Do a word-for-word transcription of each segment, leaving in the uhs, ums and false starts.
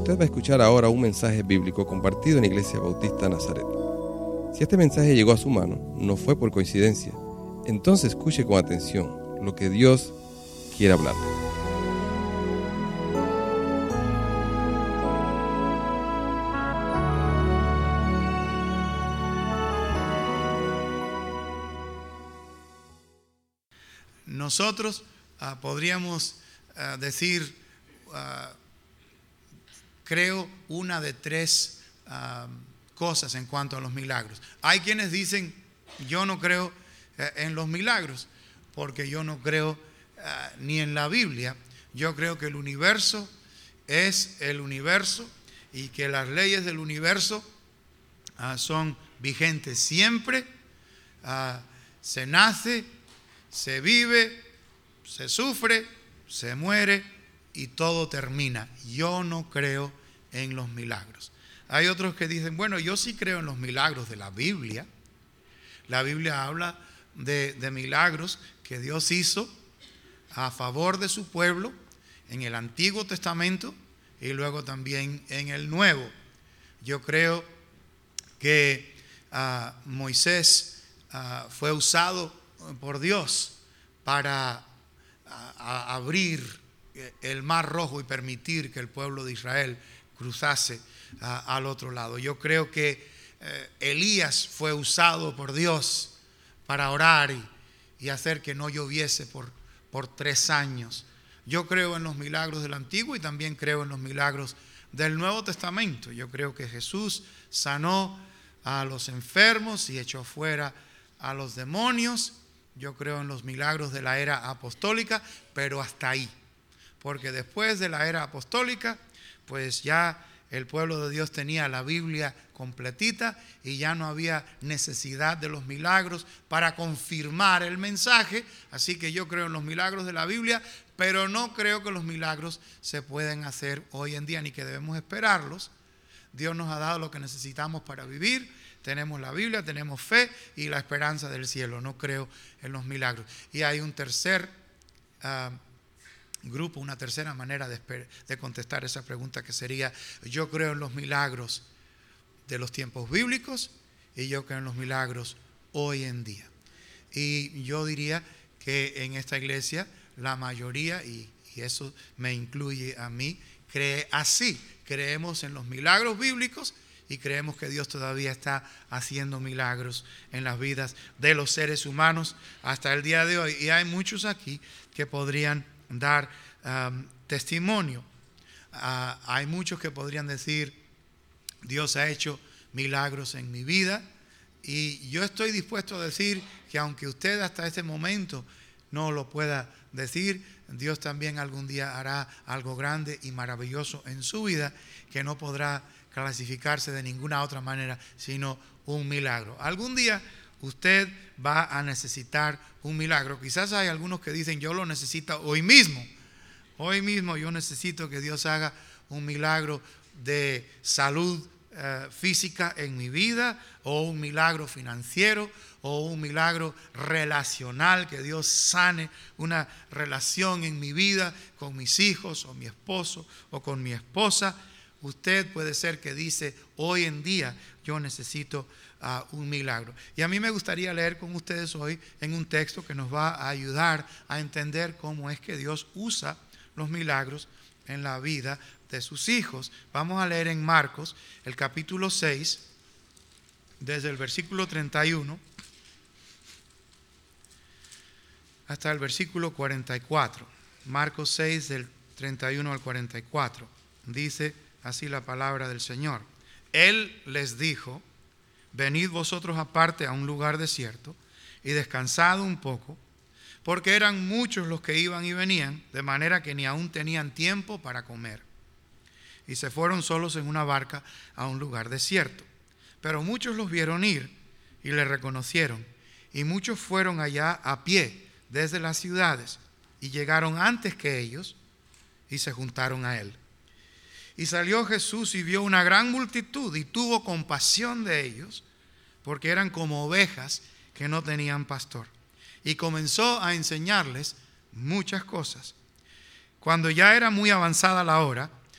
Usted va a escuchar ahora un mensaje bíblico compartido en Iglesia Bautista Nazaret. Si este mensaje llegó a su mano, no fue por coincidencia. Entonces escuche con atención lo que Dios quiere hablarle. Nosotros uh, podríamos uh, decir, uh, creo, una de tres uh, cosas en cuanto a los milagros. Hay quienes dicen, yo no creo uh, en los milagros, porque yo no creo uh, ni en la Biblia. Yo creo que el universo es el universo y que las leyes del universo uh, son vigentes siempre. Uh, se nace, se vive, se sufre, se muere y todo termina. Yo no creo en los milagros. Hay otros que dicen, bueno, yo sí creo en los milagros de la Biblia. La Biblia habla de, de milagros que Dios hizo a favor de su pueblo en el Antiguo Testamento y luego también en el Nuevo. Yo creo que uh, Moisés uh, fue usado por Dios para a, a abrir el Mar Rojo y permitir que el pueblo de Israel cruzase a, al otro lado. Yo creo que eh, Elías fue usado por Dios para orar y, y hacer que no lloviese por, por tres años. Yo creo en los milagros del Antiguo y también creo en los milagros del Nuevo Testamento. Yo creo que Jesús sanó a los enfermos y echó fuera a los demonios. Yo creo en los milagros de la era apostólica, pero hasta ahí. Porque después de la era apostólica, pues ya el pueblo de Dios tenía la Biblia completita y ya no había necesidad de los milagros para confirmar el mensaje. Así que yo creo en los milagros de la Biblia, pero no creo que los milagros se pueden hacer hoy en día, ni que debemos esperarlos. Dios nos ha dado lo que necesitamos para vivir. Tenemos la Biblia, tenemos fe y la esperanza del cielo. No creo en los milagros. Y hay un tercer uh, grupo, una tercera manera de, de contestar esa pregunta, que sería, yo creo en los milagros de los tiempos bíblicos y yo creo en los milagros hoy en día. Y yo diría que en esta iglesia la mayoría, y, y eso me incluye a mí, cree así. Creemos en los milagros bíblicos y creemos que Dios todavía está haciendo milagros en las vidas de los seres humanos hasta el día de hoy. Y hay muchos aquí que podrían dar um, testimonio. Uh, hay muchos que podrían decir, Dios ha hecho milagros en mi vida. Y yo estoy dispuesto a decir que aunque usted hasta este momento no lo pueda decir, Dios también algún día hará algo grande y maravilloso en su vida que no podrá clasificarse de ninguna otra manera sino un milagro. Algún día usted va a necesitar un milagro. Quizás hay algunos que dicen, yo lo necesito hoy mismo. Hoy mismo yo necesito que Dios haga un milagro de salud eh, física en mi vida, o un milagro financiero, o un milagro relacional, que Dios sane una relación en mi vida con mis hijos, o mi esposo, o con mi esposa. Usted puede ser que dice, hoy en día yo necesito uh, un milagro. Y a mí me gustaría leer con ustedes hoy en un texto que nos va a ayudar a entender cómo es que Dios usa los milagros en la vida de sus hijos. Vamos a leer en Marcos, el capítulo seis, desde el versículo treinta y uno hasta el versículo cuarenta y cuatro. Marcos seis, del treinta y uno al cuarenta y cuatro. Dice así la palabra del Señor. Él les dijo, venid vosotros aparte a un lugar desierto y descansad un poco, porque eran muchos los que iban y venían, de manera que ni aún tenían tiempo para comer. Y se fueron solos en una barca a un lugar desierto. Pero muchos los vieron ir y le reconocieron, y muchos fueron allá a pie desde las ciudades y llegaron antes que ellos y se juntaron a él. Y salió Jesús y vio una gran multitud y tuvo compasión de ellos, porque eran como ovejas que no tenían pastor. Y comenzó a enseñarles muchas cosas. Cuando ya era muy avanzada la hora,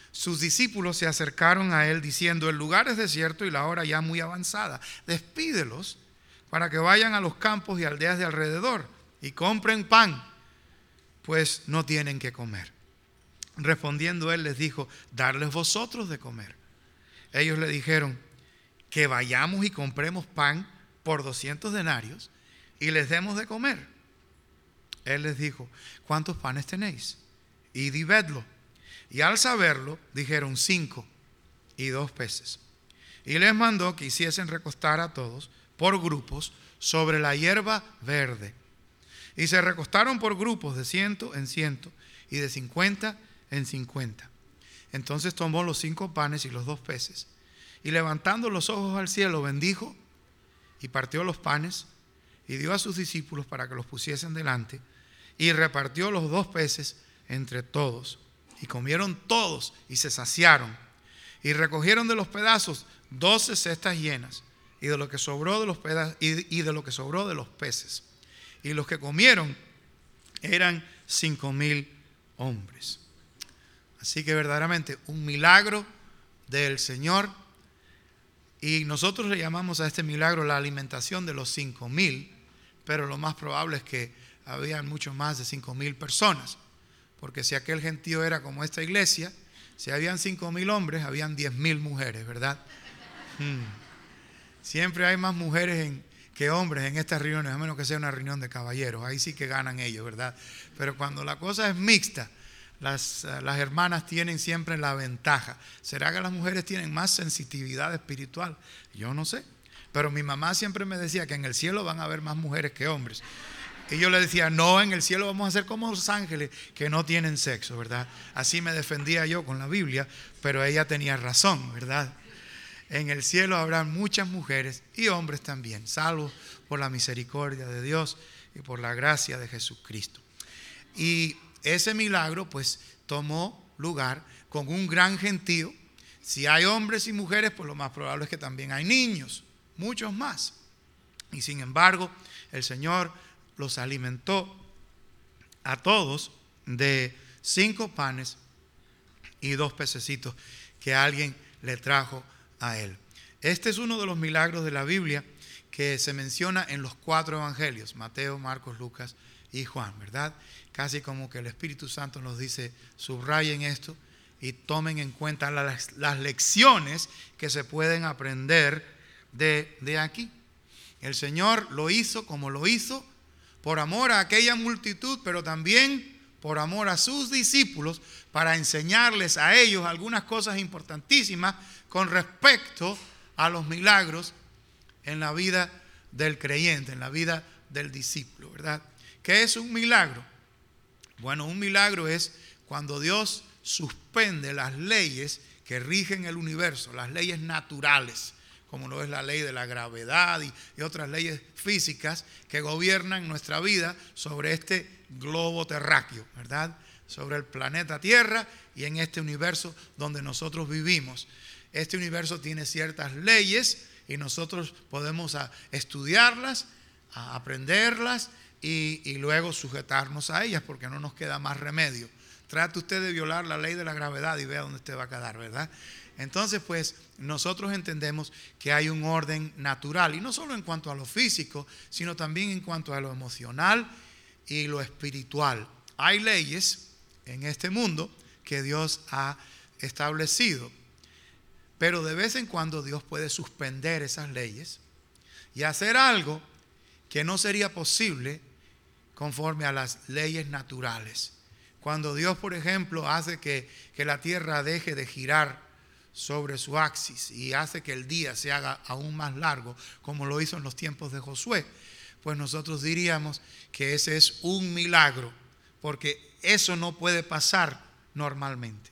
sus discípulos se acercaron a él diciendo: el lugar es desierto y la hora ya muy avanzada. Despídelos para que vayan a los campos y aldeas de alrededor y compren pan, pues no tienen que comer. Respondiendo él les dijo: darles vosotros de comer. Ellos le dijeron: que vayamos y compremos pan por doscientos denarios y les demos de comer. Él les dijo: ¿cuántos panes tenéis? Id y vedlo. Y al saberlo, dijeron: cinco y dos peces. Y les mandó que hiciesen recostar a todos por grupos sobre la hierba verde. Y se recostaron por grupos de ciento en ciento y de cincuenta en cincuenta. Entonces tomó los cinco panes y los dos peces, y levantando los ojos al cielo, bendijo y partió los panes y dio a sus discípulos para que los pusiesen delante, y repartió los dos peces entre todos. Y comieron todos y se saciaron, y recogieron de los pedazos doce cestas llenas, y de lo que sobró de los pedazos, y, y de lo que sobró de los peces. Y los que comieron eran cinco mil hombres. Así que verdaderamente un milagro del Señor. Y nosotros le llamamos a este milagro la alimentación de los cinco mil, pero lo más probable es que habían mucho más de cinco mil personas. Porque si aquel gentío era como esta iglesia, si habían cinco mil hombres, habían diez mil mujeres, ¿verdad? Hmm. Siempre hay más mujeres en, que hombres en estas reuniones, a menos que sea una reunión de caballeros. Ahí sí que ganan ellos, ¿verdad? Pero cuando la cosa es mixta, las, las hermanas tienen siempre la ventaja. ¿Será que las mujeres tienen más sensitividad espiritual? Yo no sé. Pero mi mamá siempre me decía que en el cielo van a haber más mujeres que hombres. Y yo le decía: no, en el cielo vamos a ser como los ángeles que no tienen sexo, ¿verdad? Así me defendía yo con la Biblia, pero ella tenía razón, ¿verdad? En el cielo habrá muchas mujeres y hombres también, salvos por la misericordia de Dios y por la gracia de Jesucristo. Y ese milagro pues tomó lugar con un gran gentío. Si hay hombres y mujeres, pues lo más probable es que también hay niños, muchos más. Y sin embargo, el Señor los alimentó a todos de cinco panes y dos pececitos que alguien le trajo a él. Este es uno de los milagros de la Biblia que se menciona en los cuatro evangelios: Mateo, Marcos, Lucas y Juan, ¿verdad? Casi como que el Espíritu Santo nos dice: subrayen esto y tomen en cuenta las, las lecciones que se pueden aprender de, de aquí. El Señor lo hizo como lo hizo por amor a aquella multitud, pero también por amor a sus discípulos, para enseñarles a ellos algunas cosas importantísimas con respecto a los milagros en la vida del creyente, en la vida del discípulo, ¿verdad? ¿Qué es un milagro? Bueno, un milagro es cuando Dios suspende las leyes que rigen el universo, las leyes naturales, como lo es la ley de la gravedad y, y otras leyes físicas que gobiernan nuestra vida sobre este globo terráqueo, ¿verdad? Sobre el planeta Tierra y en este universo donde nosotros vivimos. Este universo tiene ciertas leyes y nosotros podemos a estudiarlas, a aprenderlas y, y luego sujetarnos a ellas, porque no nos queda más remedio. Trate usted de violar la ley de la gravedad y vea dónde usted va a quedar, ¿verdad? Entonces, pues, nosotros entendemos que hay un orden natural, y no solo en cuanto a lo físico, sino también en cuanto a lo emocional y lo espiritual. Hay leyes en este mundo que Dios ha establecido, pero de vez en cuando Dios puede suspender esas leyes y hacer algo que no sería posible conforme a las leyes naturales. Cuando Dios, por ejemplo, hace que, que la tierra deje de girar sobre su axis y hace que el día se haga aún más largo, como lo hizo en los tiempos de Josué, pues nosotros diríamos que ese es un milagro, porque eso no puede pasar normalmente.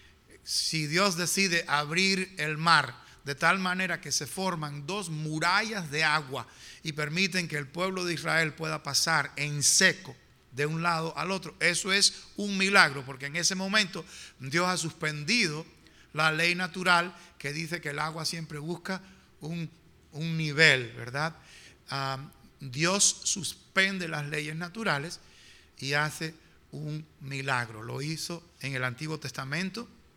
Si Dios decide abrir el mar de tal manera que se forman dos murallas de agua y permiten que el pueblo de Israel pueda pasar en seco de un lado al otro, eso es un milagro, porque en ese momento Dios ha suspendido la ley natural que dice que el agua siempre busca un, un nivel, ¿verdad? Um, Dios suspende las leyes naturales y hace un milagro. Lo hizo en el Antiguo Testamento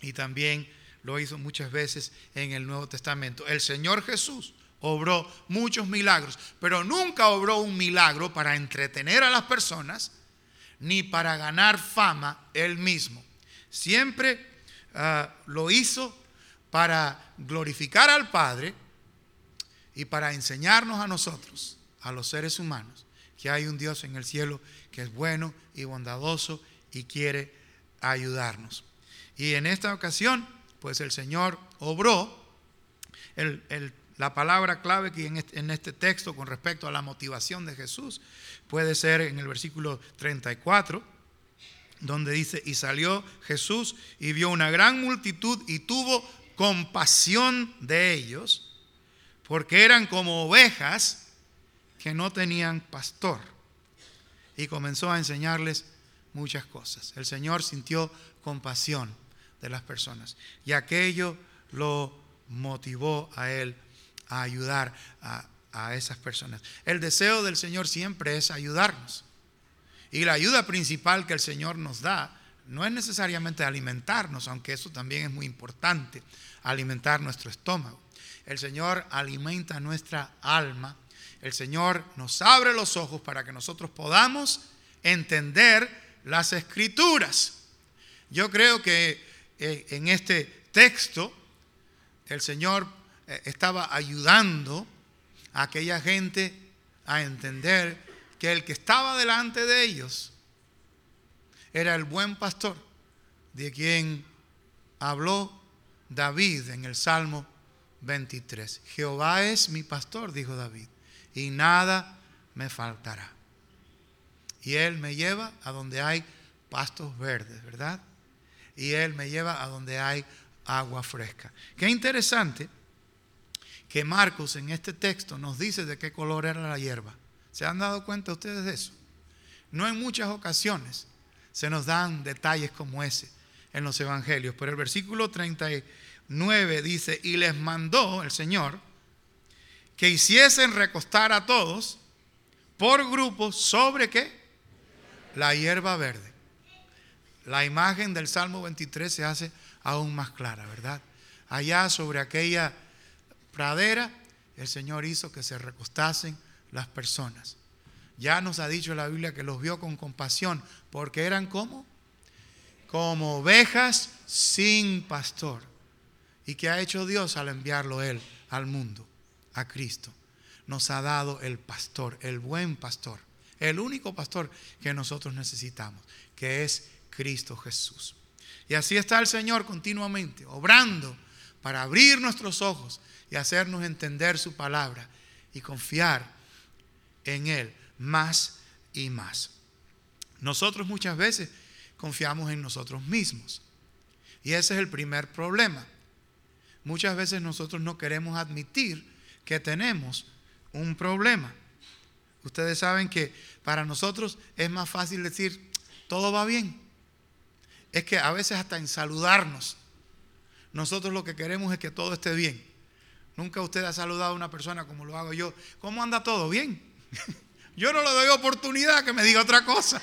y también lo hizo muchas veces en el Nuevo Testamento. El Señor Jesús obró muchos milagros, pero nunca obró un milagro para entretener a las personas ni para ganar fama él mismo. Siempre uh, lo hizo para glorificar al Padre y para enseñarnos a nosotros, a los seres humanos, que hay un Dios en el cielo que es bueno y bondadoso y quiere ayudarnos. Y en esta ocasión, pues el Señor obró. El, el, la palabra clave que en este, en este texto con respecto a la motivación de Jesús puede ser en el versículo treinta y cuatro, donde dice: y salió Jesús y vio una gran multitud y tuvo compasión de ellos, porque eran como ovejas que no tenían pastor. Y comenzó a enseñarles muchas cosas. El Señor sintió compasión de las personas y aquello lo motivó a él a ayudar a, a esas personas. El deseo del Señor siempre es ayudarnos, y la ayuda principal que el Señor nos da no es necesariamente alimentarnos, aunque eso también es muy importante, alimentar nuestro estómago. El Señor alimenta nuestra alma. El Señor nos abre los ojos para que nosotros podamos entender las Escrituras. Yo creo que eh, en este texto el Señor eh, estaba ayudando a aquella gente a entender que el que estaba delante de ellos era el buen pastor, de quien habló David en el Salmo veintitrés. Jehová es mi pastor, dijo David, y nada me faltará. Y Él me lleva a donde hay pastos verdes, ¿verdad? Y Él me lleva a donde hay agua fresca. Qué interesante que Marcos en este texto nos dice de qué color era la hierba. ¿Se han dado cuenta ustedes de eso? No en muchas ocasiones se nos dan detalles como ese en los evangelios, pero el versículo treinta y nueve dice: y les mandó el Señor que hiciesen recostar a todos por grupos sobre ¿qué? La hierba verde. La imagen del Salmo veintitrés se hace aún más clara, ¿verdad? Allá sobre aquella pradera, el Señor hizo que se recostasen las personas. Ya nos ha dicho la Biblia que los vio con compasión, porque eran como, como ovejas sin pastor. ¿Y qué ha hecho Dios al enviarlo Él al mundo? A Cristo. Nos ha dado el pastor, el buen pastor, el único pastor que nosotros necesitamos, que es Cristo Jesús. Y así está el Señor continuamente, obrando para abrir nuestros ojos y hacernos entender su palabra y confiar en Él más y más. Nosotros muchas veces confiamos en nosotros mismos, y ese es el primer problema. Muchas veces nosotros no queremos admitir que tenemos un problema. Ustedes saben que para nosotros es más fácil decir todo va bien. Es que a veces hasta en saludarnos, nosotros lo que queremos es que todo esté bien. Nunca usted ha saludado a una persona como lo hago yo. ¿Cómo anda todo? Bien. Yo no le doy oportunidad que me diga otra cosa.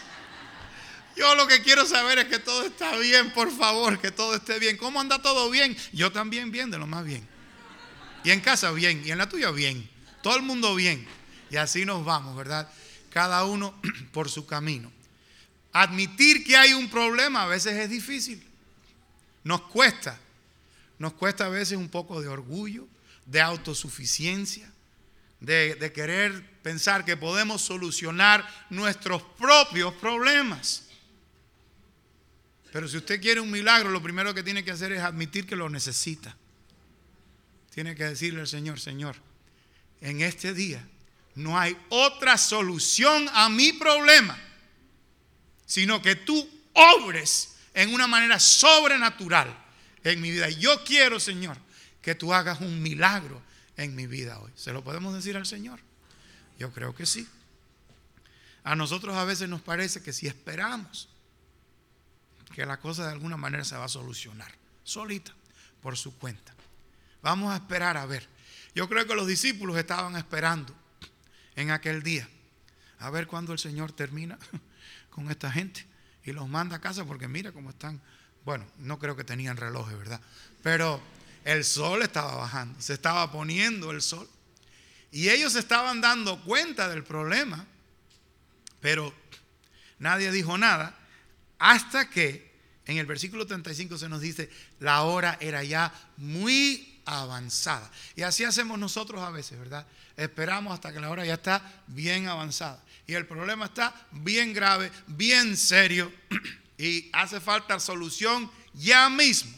Yo lo que quiero saber es que todo está bien, por favor, que todo esté bien. ¿Cómo anda todo bien? Yo también bien, de lo más bien. Y en casa bien, y en la tuya bien. Todo el mundo bien. Y así nos vamos, ¿verdad? Cada uno por su camino. Admitir que hay un problema a veces es difícil. Nos cuesta. Nos cuesta a veces un poco de orgullo, de autosuficiencia, de, de querer pensar que podemos solucionar nuestros propios problemas. Pero si usted quiere un milagro, lo primero que tiene que hacer es admitir que lo necesita. Tiene que decirle al Señor: Señor, en este día no hay otra solución a mi problema, sino que tú obres en una manera sobrenatural en mi vida. Yo quiero, Señor, que tú hagas un milagro en mi vida hoy. ¿Se lo podemos decir al Señor? Yo creo que sí. A nosotros a veces nos parece que si esperamos, que la cosa de alguna manera se va a solucionar solita, por su cuenta. Vamos a esperar a ver. Yo creo que los discípulos estaban esperando en aquel día a ver cuándo el Señor termina con esta gente y los manda a casa, porque mira cómo están Bueno, no creo que tenían relojes, ¿verdad? Pero el sol estaba bajando, se estaba poniendo el sol. Y ellos se estaban dando cuenta del problema, pero nadie dijo nada hasta que en el versículo treinta y cinco se nos dice, la hora era ya muy avanzada. Y así hacemos nosotros a veces, ¿verdad? Esperamos hasta que la hora ya está bien avanzada. Y el problema está bien grave, bien serio, y hace falta solución ya mismo.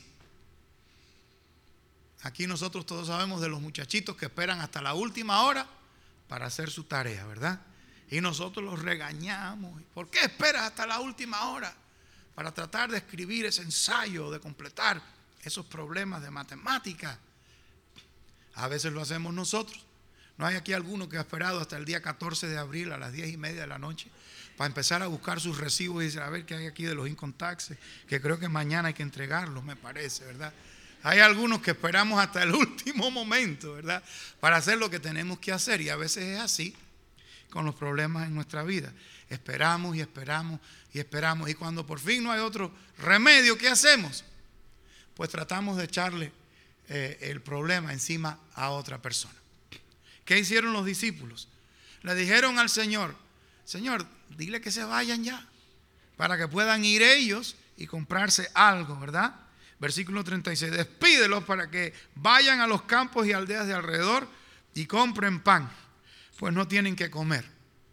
Aquí nosotros todos sabemos de los muchachitos que esperan hasta la última hora para hacer su tarea, ¿verdad? Y nosotros los regañamos. ¿Por qué esperas hasta la última hora para tratar de escribir ese ensayo, de completar esos problemas de matemática? A veces lo hacemos nosotros. ¿No hay aquí alguno que ha esperado hasta el día catorce de abril a las diez y media de la noche para empezar a buscar sus recibos y decir, a ver qué hay aquí de los income taxes, que creo que mañana hay que entregarlos, me parece, ¿verdad? Hay algunos que esperamos hasta el último momento, ¿verdad? Para hacer lo que tenemos que hacer, y a veces es así con los problemas en nuestra vida. Esperamos y esperamos y esperamos, y cuando por fin no hay otro remedio, ¿qué hacemos? Pues tratamos de echarle eh, el problema encima a otra persona. ¿Qué hicieron los discípulos? Le dijeron al Señor, Señor, dile que se vayan ya, para que puedan ir ellos y comprarse algo, ¿verdad? Versículo treinta y seis, despídelos para que vayan a los campos y aldeas de alrededor y compren pan, pues no tienen que comer.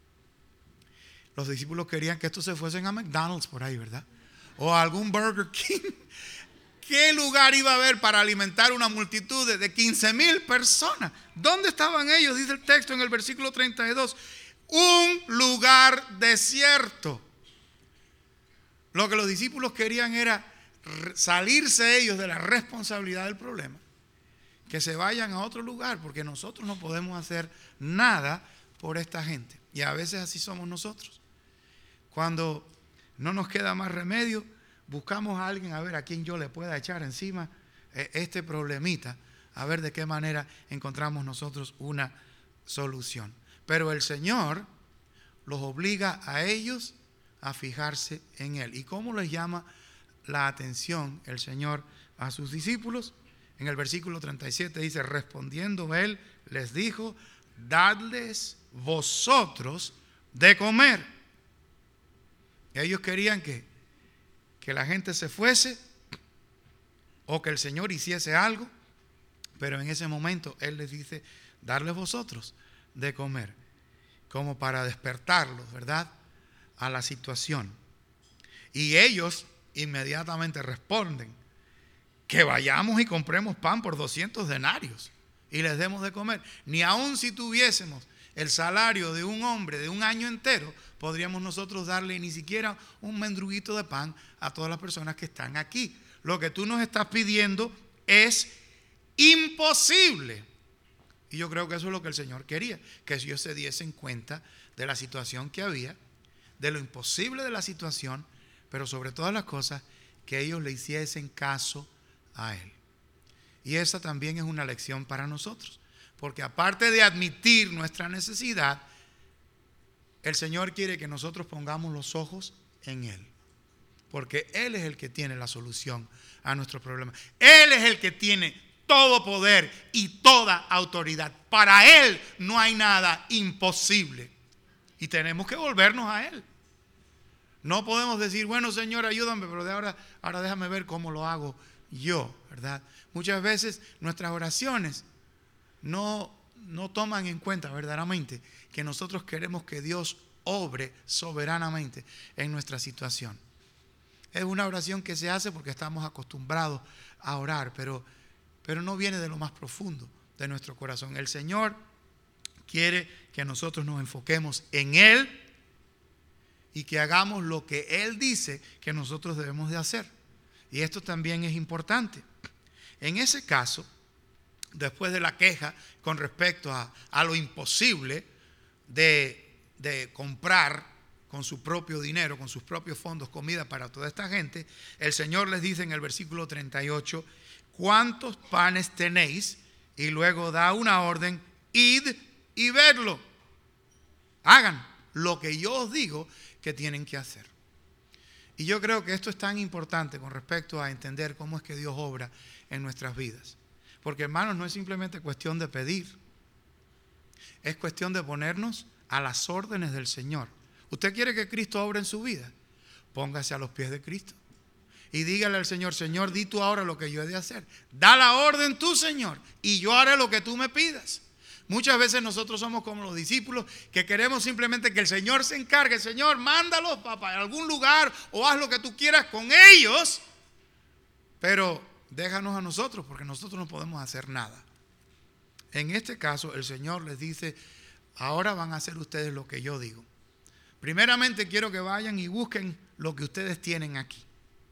Los discípulos querían que estos se fuesen a McDonald's por ahí, ¿verdad? O a algún Burger King. ¿Qué lugar iba a haber para alimentar una multitud de quince mil personas? ¿Dónde estaban ellos? Dice el texto en el versículo treinta y dos. Un lugar desierto. Lo que los discípulos querían era salirse ellos de la responsabilidad del problema. Que se vayan a otro lugar, porque nosotros no podemos hacer nada por esta gente. Y a veces así somos nosotros. Cuando no nos queda más remedio, buscamos a alguien a ver a quien yo le pueda echar encima este problemita, a ver de qué manera encontramos nosotros una solución. Pero el Señor los obliga a ellos a fijarse en Él. ¿Y cómo les llama la atención el Señor a sus discípulos? En el versículo treinta y siete dice, respondiendo Él les dijo, dadles vosotros de comer. Ellos querían que que la gente se fuese o que el Señor hiciese algo, pero en ese momento Él les dice, darles vosotros de comer, como para despertarlos, ¿verdad?, a la situación. Y ellos inmediatamente responden, que vayamos y compremos pan por doscientos denarios y les demos de comer. Ni aun si tuviésemos el salario de un hombre de un año entero, podríamos nosotros darle ni siquiera un mendruguito de pan a todas las personas que están aquí. Lo que tú nos estás pidiendo es imposible. Y yo creo que eso es lo que el Señor quería, que ellos se diesen cuenta de la situación que había, de lo imposible de la situación, pero sobre todas las cosas, que ellos le hiciesen caso a Él. Y esa también es una lección para nosotros, porque aparte de admitir nuestra necesidad, el Señor quiere que nosotros pongamos los ojos en Él, porque Él es el que tiene la solución a nuestros problemas. Él es el que tiene todo poder y toda autoridad. Para Él no hay nada imposible y tenemos que volvernos a Él. No podemos decir, bueno, Señor, ayúdame, pero de ahora, ahora déjame ver cómo lo hago yo, ¿verdad? Muchas veces nuestras oraciones no, no toman en cuenta verdaderamente que nosotros queremos que Dios obre soberanamente en nuestra situación. Es una oración que se hace porque estamos acostumbrados a orar, pero, pero no viene de lo más profundo de nuestro corazón. El Señor quiere que nosotros nos enfoquemos en Él y que hagamos lo que Él dice que nosotros debemos de hacer. Y esto también es importante. En ese caso, después de la queja con respecto a, a lo imposible de, de comprar con su propio dinero, con sus propios fondos, comida para toda esta gente, el Señor les dice en el versículo treinta y ocho, ¿cuántos panes tenéis? Y luego da una orden, id y vedlo. Hagan lo que yo os digo que tienen que hacer. Y yo creo que esto es tan importante con respecto a entender cómo es que Dios obra en nuestras vidas. Porque, hermanos, no es simplemente cuestión de pedir. Es cuestión de ponernos a las órdenes del Señor. ¿Usted quiere que Cristo obre en su vida? Póngase a los pies de Cristo. Y dígale al Señor, Señor, di tú ahora lo que yo he de hacer. Da la orden tú, Señor, y yo haré lo que tú me pidas. Muchas veces nosotros somos como los discípulos que queremos simplemente que el Señor se encargue. Señor, mándalos para algún lugar o haz lo que tú quieras con ellos. Pero déjanos a nosotros porque nosotros no podemos hacer nada. En este caso el Señor les dice, ahora van a hacer ustedes lo que yo digo. Primeramente quiero que vayan y busquen lo que ustedes tienen aquí.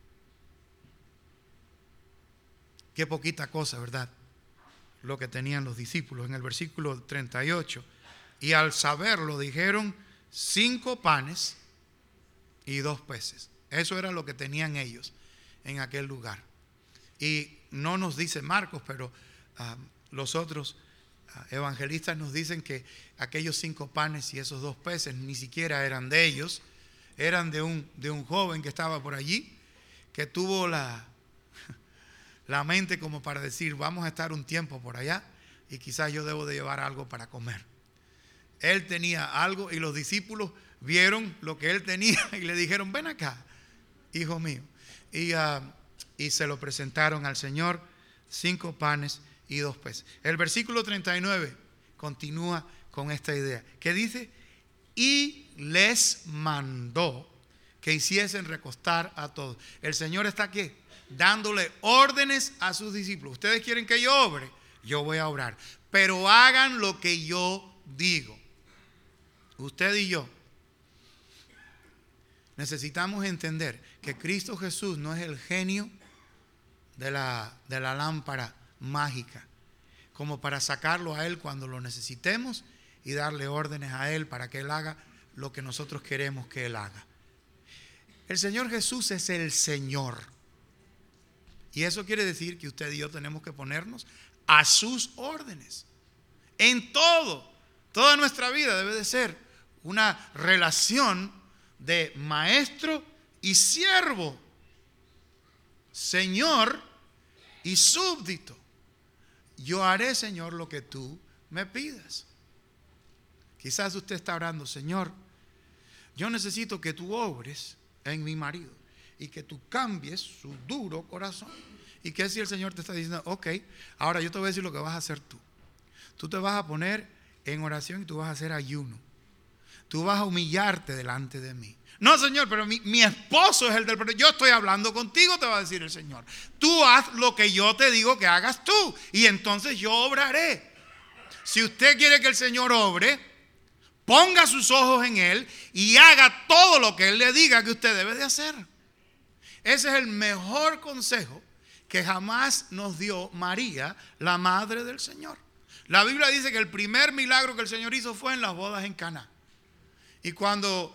Qué poquita cosa, ¿verdad? Lo que tenían los discípulos en el versículo treinta y ocho. Y al saberlo dijeron cinco panes y dos peces. Eso era lo que tenían ellos en aquel lugar. Y no nos dice Marcos, pero uh, los otros uh, evangelistas nos dicen que aquellos cinco panes y esos dos peces ni siquiera eran de ellos. Eran de un, de un joven que estaba por allí, que tuvo la... la mente como para decir, vamos a estar un tiempo por allá y quizás yo debo de llevar algo para comer. Él tenía algo y los discípulos vieron lo que él tenía y le dijeron, ven acá, hijo mío. Y, uh, y se lo presentaron al Señor, cinco panes y dos peces. El versículo treinta y nueve continúa con esta idea, que dice, y les mandó que hiciesen recostar a todos. El Señor está aquí, dándole órdenes a sus discípulos. Ustedes quieren que yo obre, yo voy a obrar, pero hagan lo que yo digo. Usted y yo necesitamos entender que Cristo Jesús no es el genio de la, de la lámpara mágica, como para sacarlo a Él cuando lo necesitemos y darle órdenes a Él para que Él haga lo que nosotros queremos que Él haga. El Señor Jesús es el Señor. Y eso quiere decir que usted y yo tenemos que ponernos a sus órdenes. En todo, toda nuestra vida debe de ser una relación de maestro y siervo, Señor y súbdito. Yo haré, Señor, lo que tú me pidas. Quizás usted está orando, Señor, yo necesito que tú obres en mi marido y que tú cambies su duro corazón. ¿Y qué si el Señor te está diciendo, ok, ahora yo te voy a decir lo que vas a hacer tú? Tú te vas a poner en oración y tú vas a hacer ayuno. Tú vas a humillarte delante de mí. No, Señor, pero mi, mi esposo es el del problema. Yo estoy hablando contigo, te va a decir el Señor. Tú haz lo que yo te digo que hagas tú y entonces yo obraré. Si usted quiere que el Señor obre, ponga sus ojos en Él y haga todo lo que Él le diga que usted debe de hacer. Ese es el mejor consejo que jamás nos dio María, la madre del Señor. La Biblia dice que el primer milagro que el Señor hizo fue en las bodas en Caná. Y cuando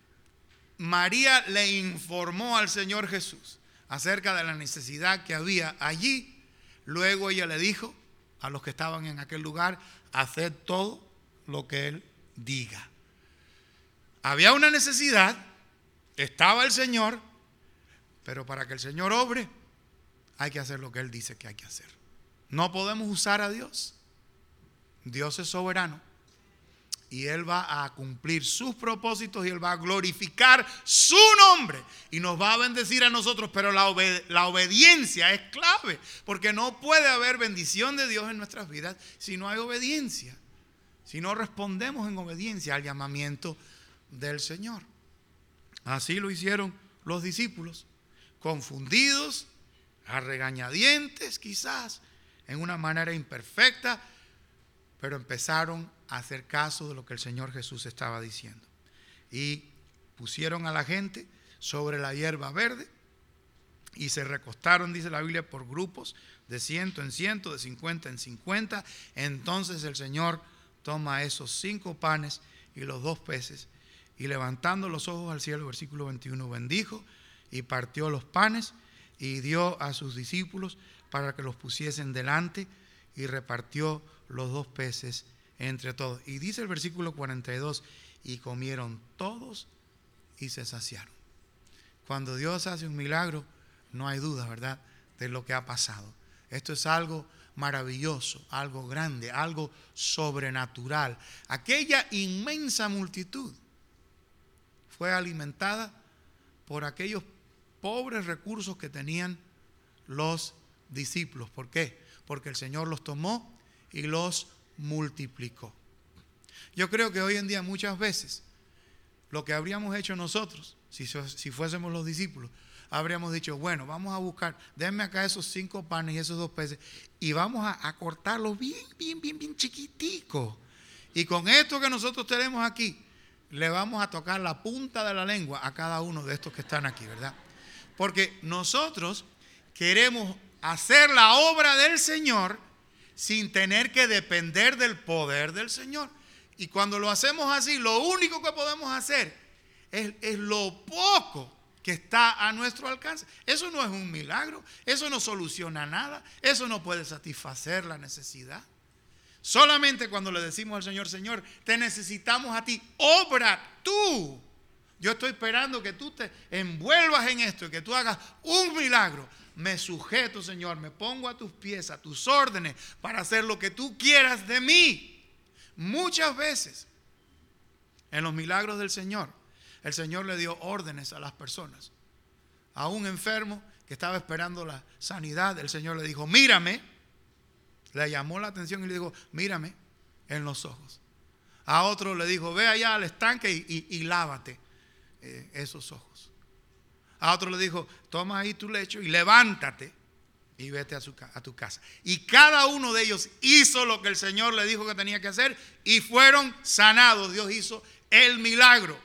María le informó al Señor Jesús acerca de la necesidad que había allí, luego ella le dijo a los que estaban en aquel lugar, haced todo lo que Él diga. Había una necesidad, estaba el Señor, pero para que el Señor obre, hay que hacer lo que Él dice que hay que hacer. No podemos usar a Dios. Dios es soberano y Él va a cumplir sus propósitos y Él va a glorificar su nombre y nos va a bendecir a nosotros, pero la, obed- la obediencia es clave, porque no puede haber bendición de Dios en nuestras vidas si no hay obediencia, si no respondemos en obediencia al llamamiento del Señor. Así lo hicieron los discípulos, confundidos, a regañadientes quizás, en una manera imperfecta, pero empezaron a hacer caso de lo que el Señor Jesús estaba diciendo. Y pusieron a la gente sobre la hierba verde y se recostaron, dice la Biblia, por grupos de ciento en ciento, de cincuenta en cincuenta. Entonces el Señor toma esos cinco panes y los dos peces y levantando los ojos al cielo, versículo veintiuno, bendijo y partió los panes y dio a sus discípulos para que los pusiesen delante y repartió los dos peces entre todos. Y dice el versículo cuarenta y dos, y comieron todos y se saciaron. Cuando Dios hace un milagro, no hay duda, ¿verdad?, de lo que ha pasado. Esto es algo maravilloso, algo grande, algo sobrenatural. Aquella inmensa multitud fue alimentada por aquellos pobres recursos que tenían los discípulos. ¿Por qué? Porque el Señor los tomó y los multiplicó. Yo creo que hoy en día muchas veces lo que habríamos hecho nosotros, si, si fuésemos los discípulos, habríamos dicho, bueno, vamos a buscar, denme acá esos cinco panes y esos dos peces y vamos a, a cortarlos bien, bien, bien, bien chiquiticos. Y con esto que nosotros tenemos aquí, le vamos a tocar la punta de la lengua a cada uno de estos que están aquí, ¿verdad? Porque nosotros queremos hacer la obra del Señor sin tener que depender del poder del Señor. Y cuando lo hacemos así, lo único que podemos hacer es, es lo poco que está a nuestro alcance. Eso no es un milagro, eso no soluciona nada, eso no puede satisfacer la necesidad. Solamente cuando le decimos al Señor, Señor, te necesitamos a ti, obra tú. Yo estoy esperando que tú te envuelvas en esto y que tú hagas un milagro. Me sujeto, Señor, me pongo a tus pies, a tus órdenes para hacer lo que tú quieras de mí. Muchas veces en los milagros del Señor, el Señor le dio órdenes a las personas. A un enfermo que estaba esperando la sanidad, el Señor le dijo, mírame. Le llamó la atención y le dijo, mírame en los ojos. A otro le dijo, ve allá al estanque y, y, y lávate eh, esos ojos. A otro le dijo, toma ahí tu lecho y levántate y vete a, su, a tu casa. Y cada uno de ellos hizo lo que el Señor le dijo que tenía que hacer y fueron sanados. Dios hizo el milagro.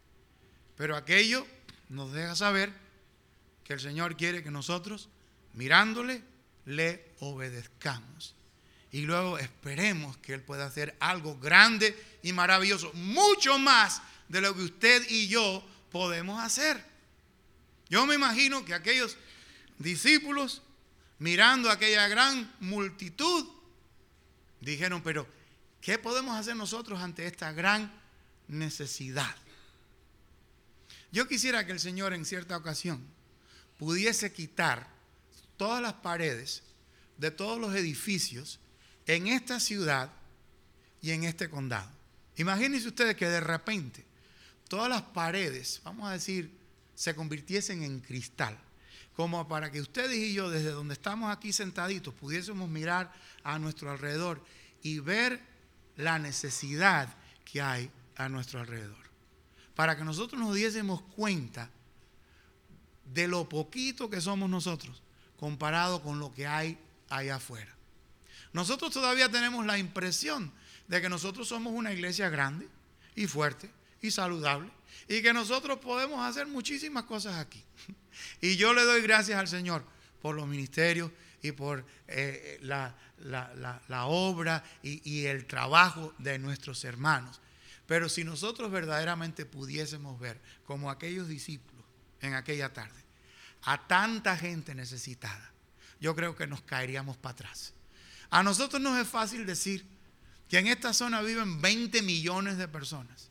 Pero aquello nos deja saber que el Señor quiere que nosotros, mirándole, le obedezcamos. Y luego esperemos que Él pueda hacer algo grande y maravilloso. Mucho más de lo que usted y yo podemos hacer. Yo me imagino que aquellos discípulos, mirando a aquella gran multitud, dijeron, pero ¿qué podemos hacer nosotros ante esta gran necesidad? Yo quisiera que el Señor en cierta ocasión pudiese quitar todas las paredes de todos los edificios en esta ciudad y en este condado. Imagínense ustedes que de repente todas las paredes, vamos a decir, se convirtiesen en cristal, como para que ustedes y yo desde donde estamos aquí sentaditos pudiésemos mirar a nuestro alrededor y ver la necesidad que hay a nuestro alrededor, para que nosotros nos diésemos cuenta de lo poquito que somos nosotros comparado con lo que hay allá afuera. Nosotros todavía tenemos la impresión de que nosotros somos una iglesia grande y fuerte y saludable y que nosotros podemos hacer muchísimas cosas aquí. Y yo le doy gracias al Señor por los ministerios y por eh, la, la, la, la obra y, y el trabajo de nuestros hermanos. Pero si nosotros verdaderamente pudiésemos ver, como aquellos discípulos en aquella tarde, a tanta gente necesitada, yo creo que nos caeríamos para atrás. A nosotros nos es fácil decir que en esta zona viven veinte millones de personas,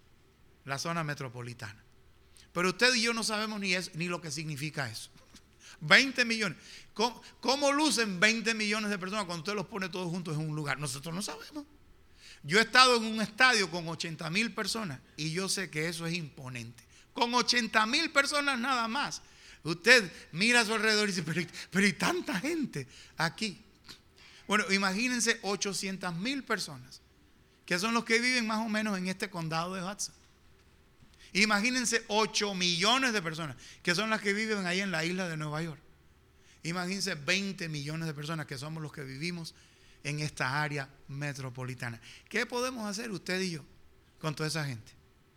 la zona metropolitana. Pero usted y yo no sabemos ni, es, ni lo que significa eso. veinte millones. ¿Cómo, ¿Cómo lucen veinte millones de personas cuando usted los pone todos juntos en un lugar? Nosotros no sabemos. Yo he estado en un estadio con ochenta mil personas y yo sé que eso es imponente. Con ochenta mil personas nada más. Usted mira a su alrededor y dice, pero, pero ¿y tanta gente aquí? Bueno, imagínense ochocientas mil personas, que son los que viven más o menos en este condado de Hudson. Imagínense ocho millones de personas, que son las que viven ahí en la isla de Nueva York. Imagínense veinte millones de personas, que somos los que vivimos en esta área metropolitana. ¿Qué podemos hacer usted y yo con toda esa gente?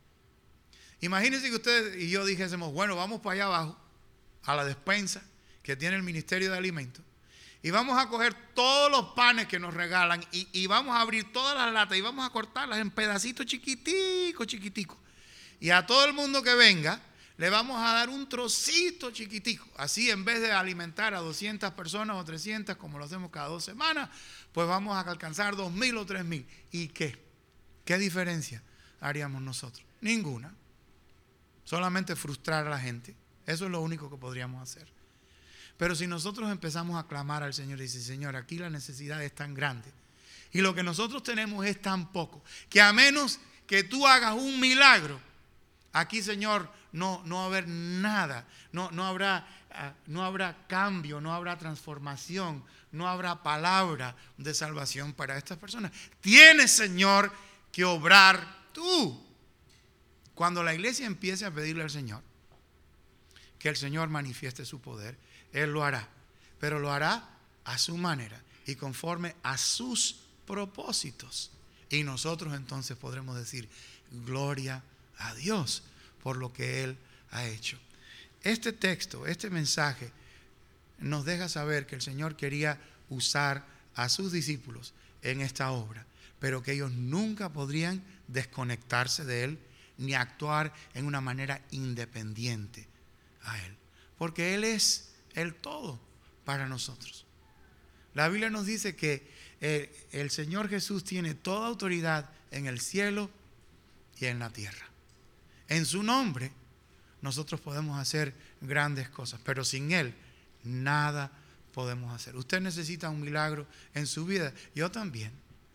Imagínense que usted y yo dijésemos, bueno, vamos para allá abajo, a la despensa que tiene el Ministerio de Alimentos, y vamos a coger todos los panes que nos regalan y, y vamos a abrir todas las latas y vamos a cortarlas en pedacitos chiquiticos, chiquiticos. Y a todo el mundo que venga le vamos a dar un trocito chiquitico. Así, en vez de alimentar a doscientas personas o trescientas como lo hacemos cada dos semanas, pues vamos a alcanzar dos mil o tres mil. ¿Y qué? ¿Qué diferencia haríamos nosotros? Ninguna. Solamente frustrar a la gente Eso es lo único que podríamos hacer. Pero si nosotros empezamos a clamar al Señor y decir, Señor, aquí la necesidad es tan grande y lo que nosotros tenemos es tan poco, que a menos que tú hagas un milagro, aquí, Señor, no, no va a haber nada, no, no, habrá, no habrá cambio, no habrá transformación, no habrá palabra de salvación para estas personas. Tienes, Señor, que obrar tú. Cuando la iglesia empiece a pedirle al Señor que el Señor manifieste su poder, Él lo hará, pero lo hará a su manera y conforme a sus propósitos. Y nosotros entonces podremos decir, gloria a Dios por lo que Él ha hecho. Este texto, este mensaje nos deja saber que el Señor quería usar a sus discípulos en esta obra, pero que ellos nunca podrían desconectarse de Él ni actuar en una manera independiente a Él, porque Él es el todo para nosotros. La Biblia nos dice que el, el Señor Jesús tiene toda autoridad en el cielo y en la tierra. En su nombre nosotros podemos hacer grandes cosas, pero sin Él nada podemos hacer. Usted necesita un milagro en su vida, yo también.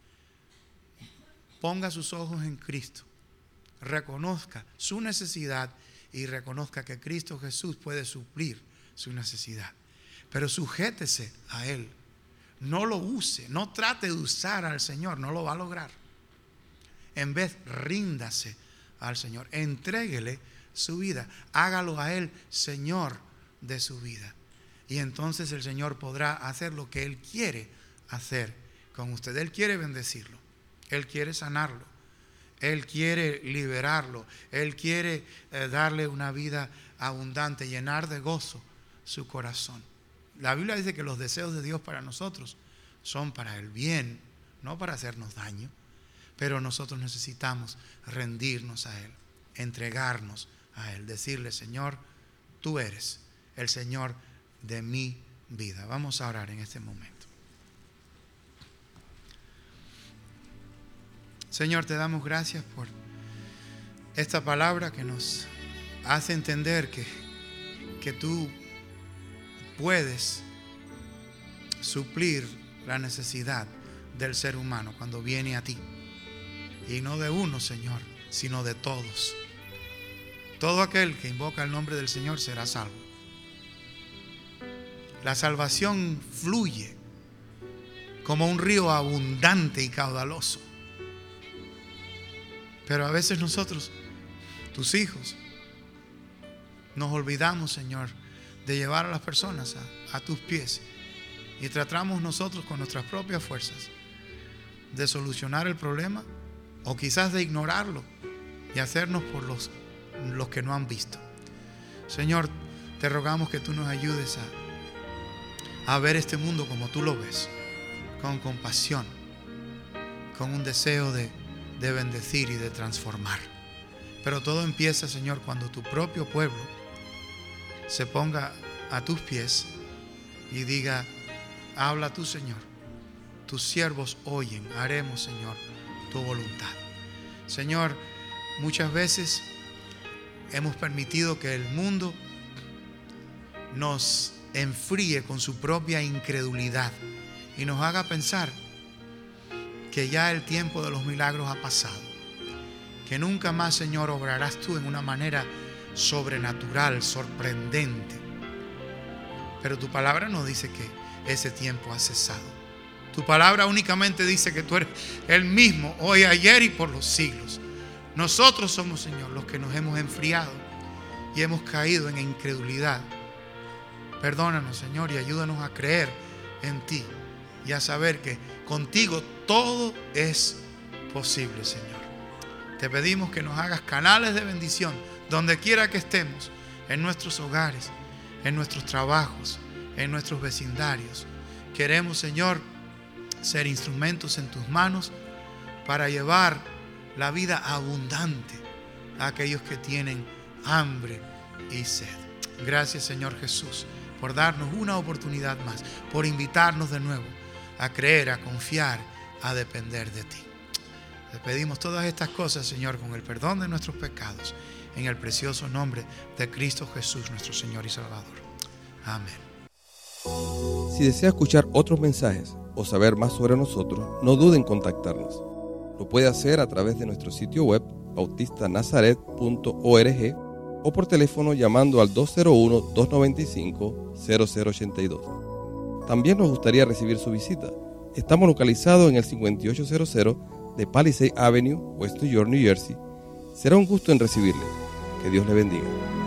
Ponga sus ojos en Cristo, reconozca su necesidad y reconozca que Cristo Jesús puede suplir su necesidad. Pero sujétese a Él. No lo use, no trate de usar al Señor, no lo va a lograr. En vez, ríndase al Señor, entréguele su vida, hágalo a Él Señor de su vida. Y entonces el Señor podrá hacer lo que Él quiere hacer con usted. Él quiere bendecirlo, Él quiere sanarlo, Él quiere liberarlo, Él quiere eh, darle una vida abundante, llenar de gozo su corazón. La Biblia dice que los deseos de Dios para nosotros son para el bien, no para hacernos daño. Pero nosotros necesitamos rendirnos a Él, entregarnos a Él, decirle, Señor, tú eres el Señor de mi vida. Vamos a orar en este momento. Señor, te damos gracias por esta palabra que nos hace entender que, que tú puedes suplir la necesidad del ser humano cuando viene a ti. Y no de uno, Señor, sino de todos. Todo aquel que invoca el nombre del Señor será salvo. La salvación fluye como un río abundante y caudaloso. Pero a veces nosotros, tus hijos, nos olvidamos, Señor, de llevar a las personas a, a tus pies. Y tratamos nosotros con nuestras propias fuerzas de solucionar el problema, o quizás de ignorarlo y hacernos por los, los que no han visto. Señor, te rogamos que tú nos ayudes a, a ver este mundo como tú lo ves, con compasión, con un deseo de, de bendecir y de transformar. Pero todo empieza, Señor, cuando tu propio pueblo se ponga a tus pies y diga, habla tú, Señor. Tus siervos oyen, haremos, Señor, tu voluntad. Señor, muchas veces hemos permitido que el mundo nos enfríe con su propia incredulidad y nos haga pensar que ya el tiempo de los milagros ha pasado, que nunca más, Señor, obrarás tú en una manera sobrenatural, sorprendente. Pero tu palabra nos dice que ese tiempo ha cesado. Tu palabra únicamente dice que tú eres el mismo, hoy, ayer y por los siglos. Nosotros somos, Señor, los que nos hemos enfriado y hemos caído en incredulidad. Perdónanos, Señor, y ayúdanos a creer en ti y a saber que contigo todo es posible, Señor. Te pedimos que nos hagas canales de bendición donde quiera que estemos, en nuestros hogares, en nuestros trabajos, en nuestros vecindarios. Queremos, Señor, ser instrumentos en tus manos para llevar la vida abundante a aquellos que tienen hambre y sed. Gracias, Señor Jesús, por darnos una oportunidad más, por invitarnos de nuevo a creer, a confiar, a depender de ti. Te pedimos todas estas cosas, Señor, con el perdón de nuestros pecados, en el precioso nombre de Cristo Jesús, nuestro Señor y Salvador. Amén. Si desea escuchar otros mensajes o saber más sobre nosotros, no dude en contactarnos. Lo puede hacer a través de nuestro sitio web bautista nazaret punto org o por teléfono llamando al dos cero uno, dos nueve cinco, cero cero ocho dos. También nos gustaría recibir su visita. Estamos localizados en el cincuenta y ocho cero cero de Palisade Avenue, West New York, New Jersey. Será un gusto en recibirle. Que Dios le bendiga.